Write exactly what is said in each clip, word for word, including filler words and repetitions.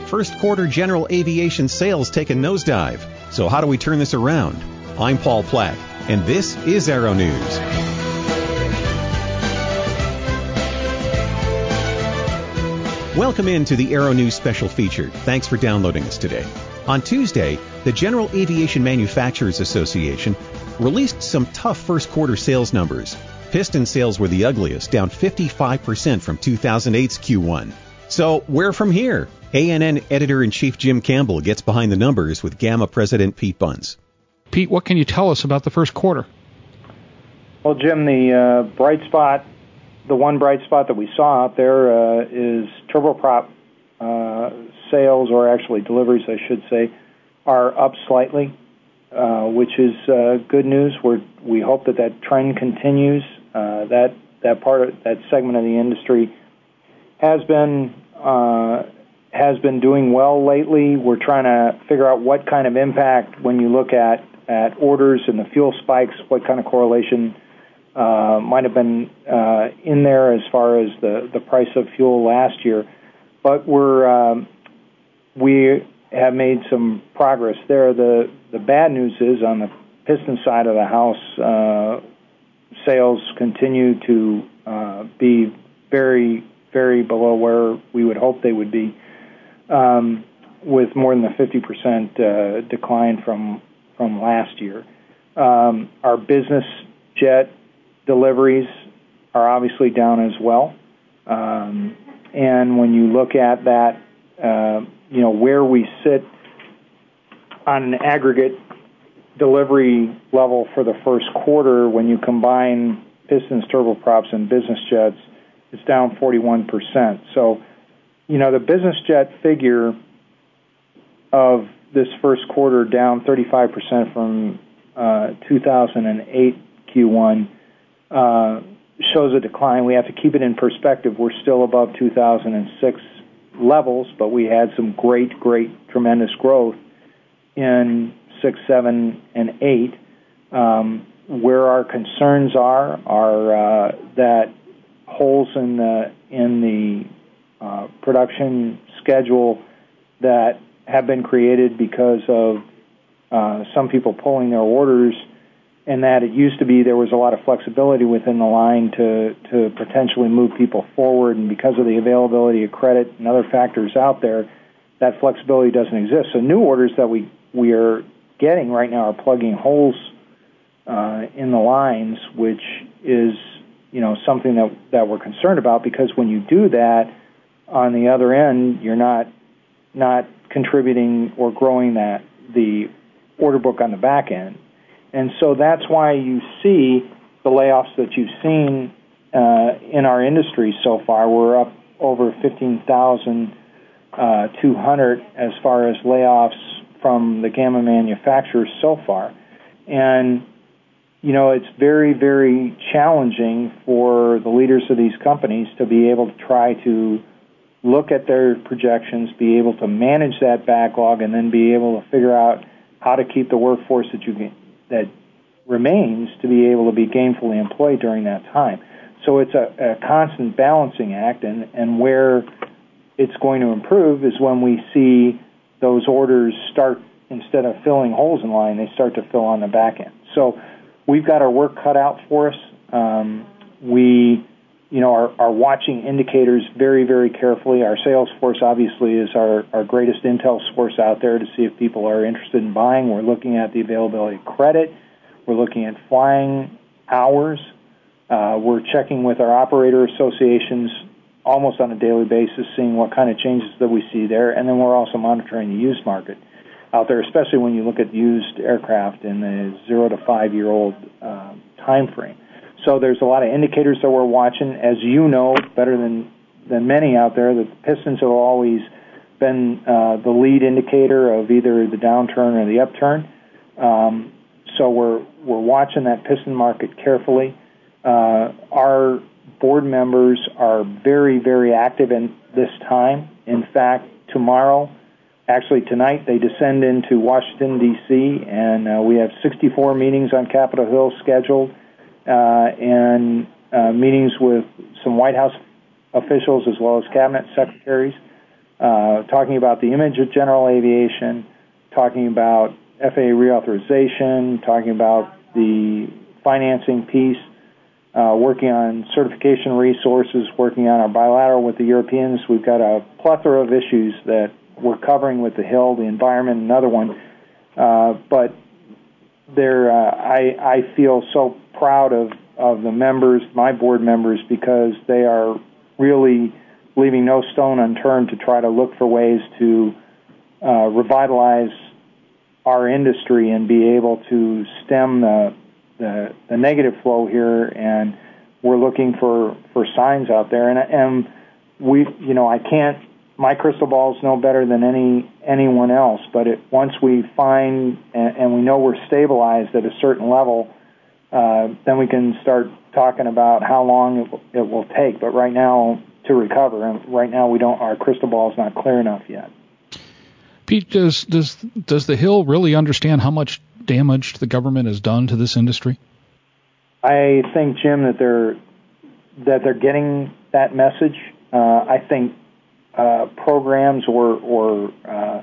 first quarter general aviation sales take a nosedive. So how do we turn this around? I'm Paul Platt, and this is Aero News. Welcome into the Aero News special feature. Thanks for downloading us today. On Tuesday, the General Aviation Manufacturers Association released some tough first quarter sales numbers. Piston sales were the ugliest, down fifty-five percent from two thousand eight's Q one. So where from here? A N N Editor-in-Chief Jim Campbell gets behind the numbers with Gamma President Pete Bunce. Pete, what can you tell us about the first quarter? Well, Jim, the uh, bright spot, the one bright spot that we saw out there uh, is turboprop uh, sales, or actually deliveries, I should say, are up slightly, uh, which is uh, good news. We're, we hope that that trend continues. Uh, that that part of that segment of the industry has been uh, has been doing well lately. We're trying to figure out what kind of impact, when you look at, at orders and the fuel spikes, what kind of correlation uh, might have been uh, in there as far as the, the price of fuel last year. But we're um, we have made some progress there. The the bad news is on the piston side of the house, uh, sales continue to uh, be very, very below where we would hope they would be, um, with more than a fifty percent uh, decline from from last year. Um, our business jet deliveries are obviously down as well. Um, and when you look at that, uh, you know, where we sit on an aggregate delivery level for the first quarter, when you combine pistons, turboprops, and business jets, it's down forty-one percent. So, you know, the business jet figure of this first quarter down thirty-five percent from uh, two thousand eight Q one uh, shows a decline. We have to keep it in perspective. We're still above two thousand six levels, but we had some great, great, tremendous growth in six, seven, and eight. Um, where our concerns are are uh, that holes in the in the uh, production schedule that have been created because of uh, some people pulling their orders, and that it used to be there was a lot of flexibility within the line to, to potentially move people forward, and because of the availability of credit and other factors out there, that flexibility doesn't exist. So new orders that we, we are getting right now are plugging holes uh, in the lines, which is, you know, something that, that we're concerned about, because when you do that, on the other end, you're not not contributing or growing that the order book on the back end. And so that's why you see the layoffs that you've seen uh, in our industry so far. We're up over fifteen thousand two hundred as far as layoffs from the Gamma manufacturers so far. And, you know, it's very, very challenging for the leaders of these companies to be able to try to look at their projections, be able to manage that backlog, and then be able to figure out how to keep the workforce that you can, that remains to be able to be gainfully employed during that time. So it's a, a constant balancing act, and, and where it's going to improve is when we see those orders start, instead of filling holes in line, they start to fill on the back end. So we've got our work cut out for us. Um, we you know, are, are watching indicators very, very carefully. Our sales force obviously is our, our greatest intel source out there to see if people are interested in buying. We're looking at the availability of credit. We're looking at flying hours. Uh, we're checking with our operator associations almost on a daily basis, seeing what kind of changes that we see there. And then we're also monitoring the used market out there, especially when you look at used aircraft in the zero to five-year-old uh, time frame. So there's a lot of indicators that we're watching. As you know better than, than many out there, the pistons have always been uh, the lead indicator of either the downturn or the upturn. Um, so we're we're watching that piston market carefully. Uh, our board members are very, very active in this time. In fact, tomorrow, actually tonight, they descend into Washington, D C, and uh, we have sixty-four meetings on Capitol Hill scheduled. Uh, and uh, meetings with some White House officials as well as cabinet secretaries uh, talking about the image of general aviation, talking about F A A reauthorization, talking about the financing piece, uh, working on certification resources, working on our bilateral with the Europeans. We've got a plethora of issues that we're covering with the Hill, the environment, another one. Uh, but there, uh, I, I feel so proud of, of the members, my board members, because they are really leaving no stone unturned to try to look for ways to uh, revitalize our industry and be able to stem the, the the negative flow here. And we're looking for, for signs out there. And, and we, you know, I can't. My crystal ball is no better than any anyone else. But it, once we find and, and we know we're stabilized at a certain level, uh, then we can start talking about how long it will, it will take. But right now, to recover, and right now we don't. Our crystal ball is not clear enough yet. Pete, does does does the Hill really understand how much damage the government has done to this industry? I think, Jim, that they're that they're getting that message. Uh, I think uh, programs or or uh,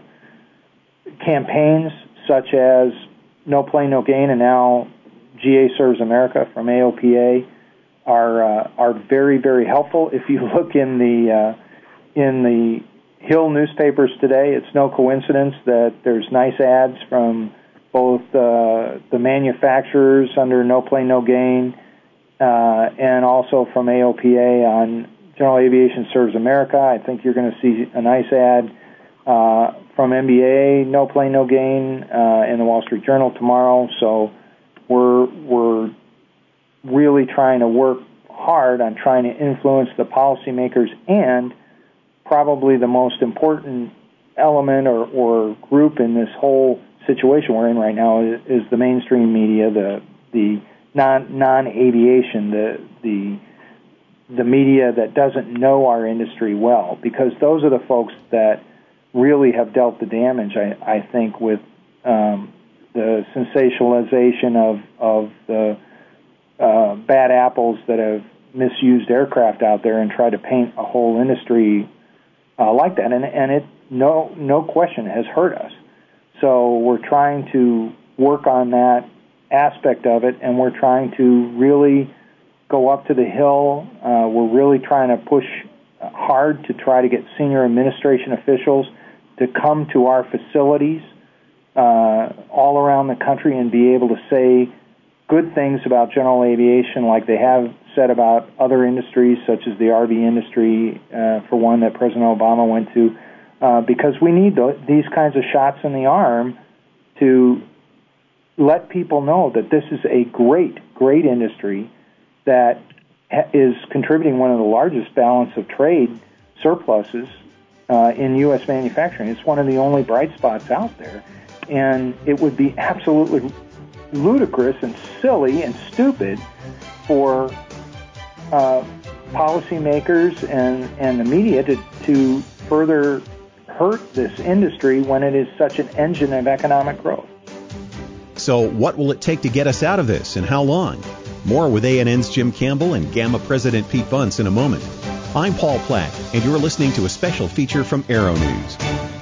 campaigns such as No Plane, No Gain, and now G A Serves America from A O P A are uh, are very, very helpful. If you look in the uh, in the Hill newspapers today, it's no coincidence that there's nice ads from both uh, the manufacturers under No Plane, No Gain, uh, and also from A O P A on General Aviation Serves America. I think you're going to see a nice ad uh, from N B A, No Plane, No Gain, uh, in the Wall Street Journal tomorrow. So we're we're really trying to work hard on trying to influence the policymakers, and probably the most important element or, or group in this whole situation we're in right now is, is the mainstream media, the the non non aviation, the the the media that doesn't know our industry well, because those are the folks that really have dealt the damage. I, I think with um, the sensationalization of of the uh, bad apples that have misused aircraft out there and tried to paint a whole industry uh, like that, and and it no no question has hurt us. So we're trying to work on that aspect of it, and we're trying to really go up to the Hill. Uh, we're really trying to push hard to try to get senior administration officials to come to our facilities uh, all around the country and be able to say good things about general aviation like they have said about other industries, such as the R V industry, uh, for one, that President Obama went to, uh, because we need the, these kinds of shots in the arm to let people know that this is a great, great industry that ha- is contributing one of the largest balance of trade surpluses uh, in U S manufacturing. It's one of the only bright spots out there, and it would be absolutely ludicrous and silly and stupid for uh, policymakers and, and the media to, to further hurt this industry when it is such an engine of economic growth. So what will it take to get us out of this, and how long? More with A N N's Jim Campbell and Gamma President Pete Bunce in a moment. I'm Paul Platt, and you're listening to a special feature from Aero News.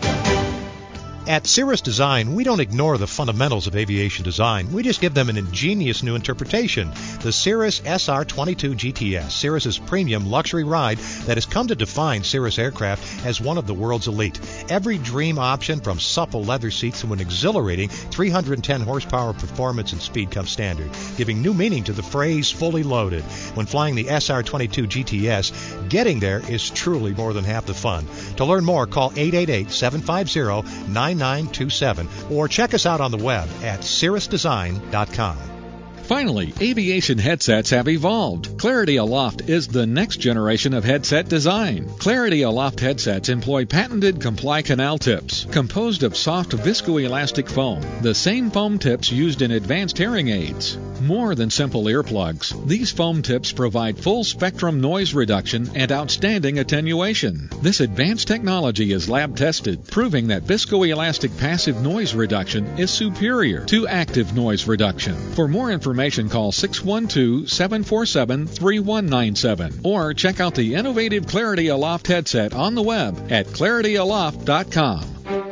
At Cirrus Design, we don't ignore the fundamentals of aviation design. We just give them an ingenious new interpretation. The Cirrus S R twenty-two G T S, Cirrus's premium luxury ride that has come to define Cirrus aircraft as one of the world's elite. Every dream option, from supple leather seats to an exhilarating three hundred ten horsepower performance and speed, comes standard, giving new meaning to the phrase fully loaded. When flying the S R twenty-two G T S, getting there is truly more than half the fun. To learn more, call eight eight eight, seven five zero, nine nine two seven or check us out on the web at cirrus design dot com. Finally, aviation headsets have evolved. Clarity Aloft is the next generation of headset design. Clarity Aloft headsets employ patented Comply Canal tips, composed of soft viscoelastic foam, the same foam tips used in advanced hearing aids. More than simple earplugs, these foam tips provide full-spectrum noise reduction and outstanding attenuation. This advanced technology is lab-tested, proving that viscoelastic passive noise reduction is superior to active noise reduction. For more information, information, call six one two, seven four seven, three one nine seven or check out the innovative Clarity Aloft headset on the web at clarity aloft dot com.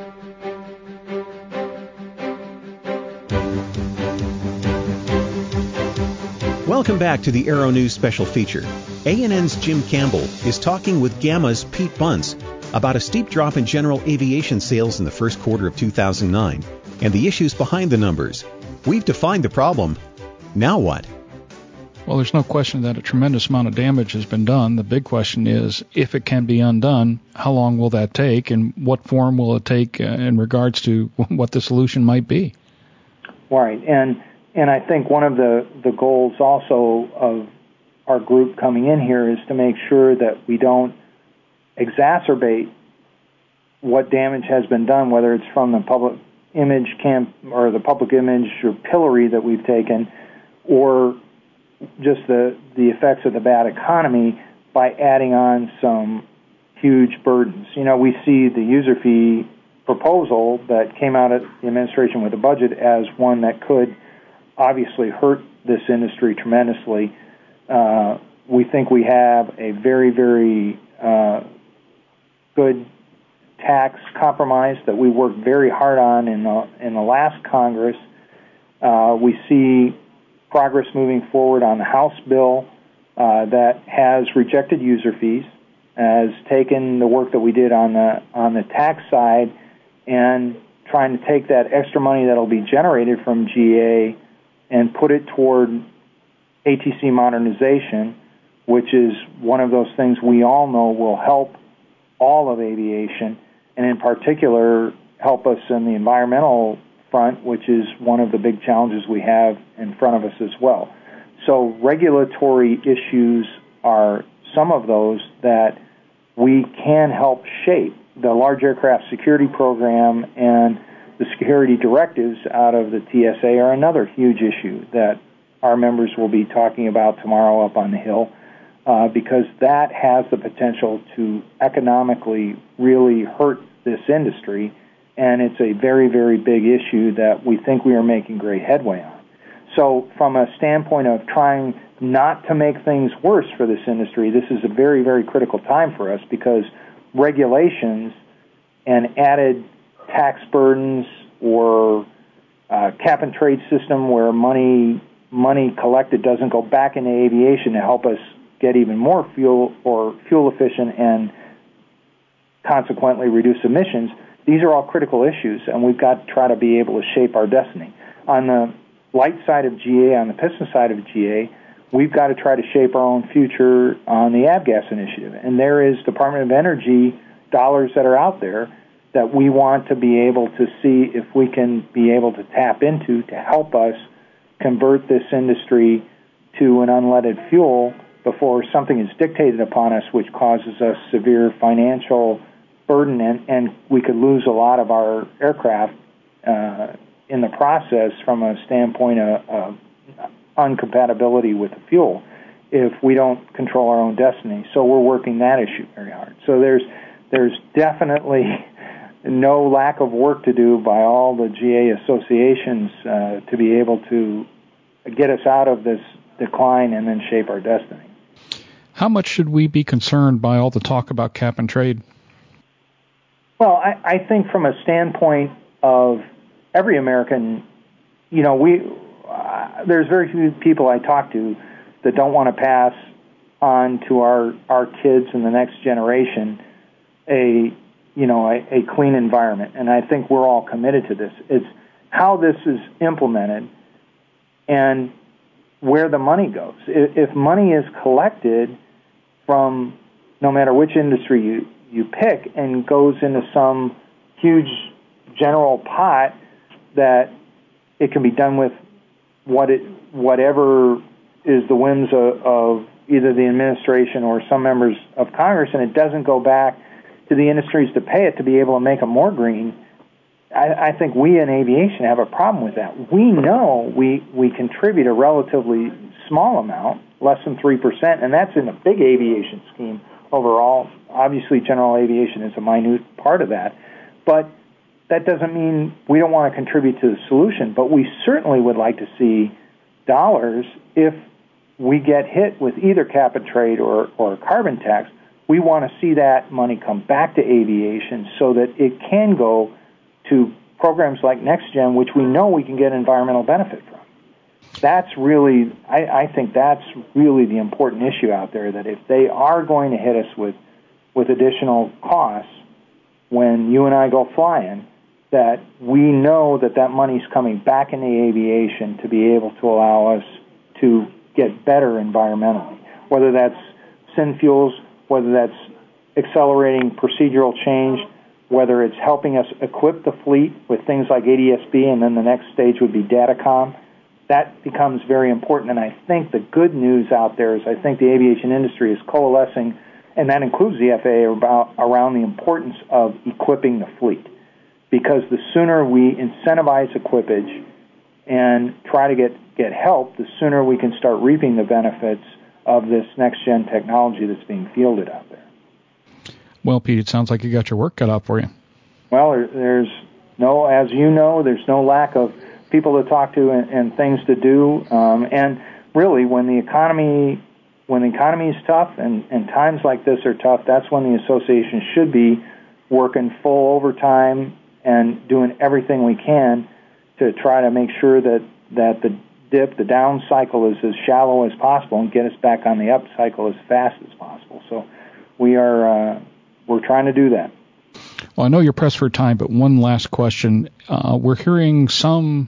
Welcome back to the Aero News special feature. A and N's Jim Campbell is talking with Gamma's Pete Bunce about a steep drop in general aviation sales in the first quarter of two thousand nine and the issues behind the numbers. We've defined the problem. Now what? Well, there's no question that a tremendous amount of damage has been done. The big question is, if it can be undone, how long will that take, and what form will it take uh, in regards to what the solution might be? Right, and and I think one of the, the goals also of our group coming in here is to make sure that we don't exacerbate what damage has been done, whether it's from the public image camp or the public image or pillory that we've taken, or just the, the effects of the bad economy by adding on some huge burdens. You know, we see the user fee proposal that came out of the administration with the budget as one that could obviously hurt this industry tremendously. Uh, we think we have a very, very uh, good tax compromise that we worked very hard on in the, in the last Congress. Uh, we see progress moving forward on the House bill uh, that has rejected user fees, has taken the work that we did on the on the tax side and trying to take that extra money that will be generated from G A and put it toward A T C modernization, which is one of those things we all know will help all of aviation, and in particular help us in the environmental front, which is one of the big challenges we have in front of us as well. So regulatory issues are some of those that we can help shape. The Large Aircraft Security Program and the security directives out of the T S A are another huge issue that our members will be talking about tomorrow up on the Hill, uh, because that has the potential to economically really hurt this industry, and it's a very, very big issue that we think we are making great headway on. So from a standpoint of trying not to make things worse for this industry, this is a very, very critical time for us, because regulations and added tax burdens or uh, cap and trade system where money money collected doesn't go back into aviation to help us get even more fuel or fuel efficient and consequently reduce emissions. These are all critical issues, and we've got to try to be able to shape our destiny. On the light side of G A, on the piston side of G A, we've got to try to shape our own future on the Avgas initiative. And there is Department of Energy dollars that are out there that we want to be able to see if we can be able to tap into to help us convert this industry to an unleaded fuel before something is dictated upon us which causes us severe financial burden, and, and we could lose a lot of our aircraft uh, in the process from a standpoint of, of uncompatibility with the fuel if we don't control our own destiny. So we're working that issue very hard. So there's there's definitely no lack of work to do by all the G A associations uh, to be able to get us out of this decline and then shape our destiny. How much should we be concerned by all the talk about cap and trade? Well, I, I think from a standpoint of every American, you know, we uh, there's very few people I talk to that don't want to pass on to our, our kids and the next generation a you know a, a clean environment, and I think we're all committed to this. It's how this is implemented and where the money goes. If, if money is collected from no matter which industry you, you pick and goes into some huge general pot, that it can be done with what it whatever is the whims of, of either the administration or some members of Congress, and it doesn't go back to the industries to pay it to be able to make them more green. I, I think we in aviation have a problem with that. We know we, we contribute a relatively small amount, less than three percent, and that's in a big aviation scheme overall. Obviously, general aviation is a minute part of that. But that doesn't mean we don't want to contribute to the solution, but we certainly would like to see dollars if we get hit with either cap and trade or, or a carbon tax. We want to see that money come back to aviation so that it can go to programs like NextGen, which we know we can get environmental benefit from. That's really, I, I think that's really the important issue out there, that if they are going to hit us with, with additional costs when you and I go flying, that we know that that money's coming back into aviation to be able to allow us to get better environmentally, whether that's syn fuels, whether that's accelerating procedural change, whether it's helping us equip the fleet with things like A D S B, and then the next stage would be Datacom. That becomes very important, and I think the good news out there is I think the aviation industry is coalescing, and that includes the F A A, about, around the importance of equipping the fleet. Because the sooner we incentivize equipage and try to get, get help, the sooner we can start reaping the benefits of this next-gen technology that's being fielded out there. Well, Pete, it sounds like you got your work cut out for you. Well, there, there's no, as you know, there's no lack of people to talk to and, and things to do. Um, and really, when the economy when the economy is tough and, and times like this are tough, that's when the association should be working full overtime and doing everything we can to try to make sure that, that the dip, the down cycle, is as shallow as possible and get us back on the up cycle as fast as possible. So we are uh, we're trying to do that. Well, I know you're pressed for time, but one last question. Uh, we're hearing some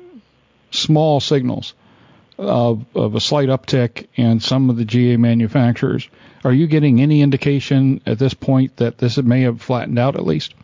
small signals of, of a slight uptick in some of the G A manufacturers. Are you getting any indication at this point that this may have flattened out at least?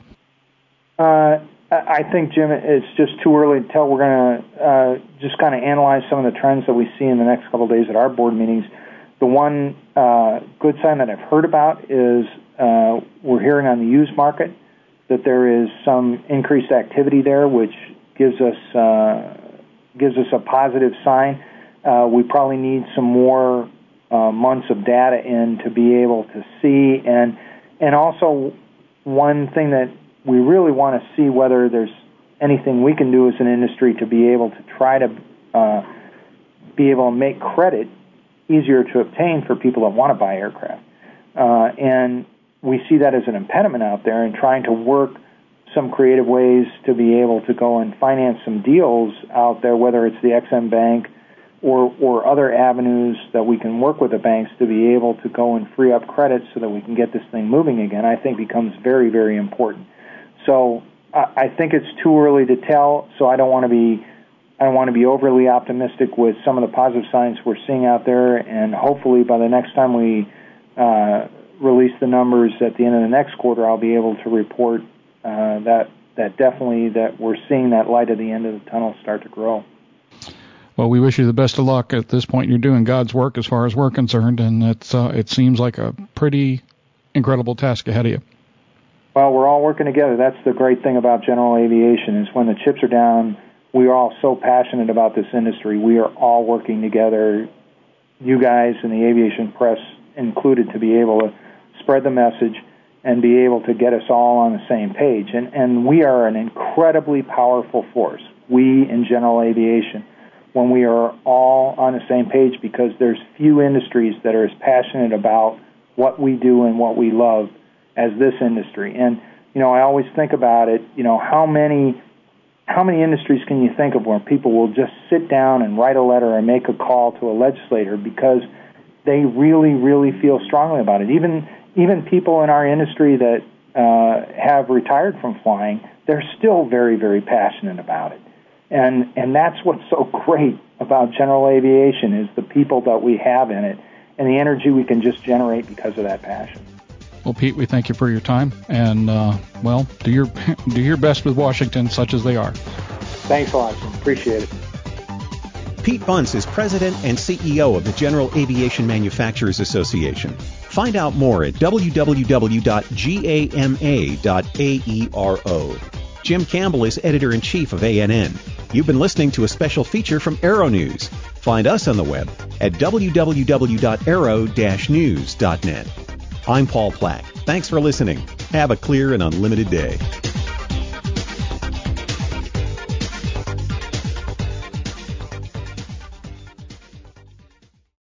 Uh, I think, Jim, it's just too early to tell. We're going to uh, just kind of analyze some of the trends that we see in the next couple of days at our board meetings. The one uh, good sign that I've heard about is uh, we're hearing on the used market that there is some increased activity there, which gives us uh, gives us a positive sign. Uh, we probably need some more uh, months of data in to be able to see, and and also one thing that we really want to see whether there's anything we can do as an industry to be able to try to uh, be able to make credit easier to obtain for people that want to buy aircraft. Uh, and we see that as an impediment out there, and trying to work some creative ways to be able to go and finance some deals out there, whether it's the Ex-Im Bank or, or other avenues that we can work with the banks to be able to go and free up credit so that we can get this thing moving again, I think becomes very, very important. So I think it's too early to tell. So I don't want to be, I don't want to be overly optimistic with some of the positive signs we're seeing out there. And hopefully, by the next time we uh, release the numbers at the end of the next quarter, I'll be able to report uh, that that definitely that we're seeing that light at the end of the tunnel start to grow. Well, we wish you the best of luck. At this point, you're doing God's work as far as we're concerned, and it's uh, it seems like a pretty incredible task ahead of you. Well, we're all working together. That's the great thing about general aviation, is when the chips are down, we are all so passionate about this industry. We are all working together, you guys and the aviation press included, to be able to spread the message and be able to get us all on the same page. And, and we are an incredibly powerful force, we in general aviation, when we are all on the same page, because there's few industries that are as passionate about what we do and what we love as this industry. And, you know, I always think about it, you know, how many how many industries can you think of where people will just sit down and write a letter and make a call to a legislator because they really, really feel strongly about it. Even even people in our industry that uh, have retired from flying, they're still very, very passionate about it. And and that's what's so great about general aviation, is the people that we have in it and the energy we can just generate because of that passion. Well, Pete, we thank you for your time, and, uh, well, do your do your best with Washington, such as they are. Thanks a lot, Jim. Appreciate it. Pete Bunce is president and C E O of the General Aviation Manufacturers Association. Find out more at w w w dot gama dot aero. Jim Campbell is editor-in-chief of A N N. You've been listening to a special feature from Aero News. Find us on the web at w w w dot aero dash news dot net. I'm Paul Plack. Thanks for listening. Have a clear and unlimited day.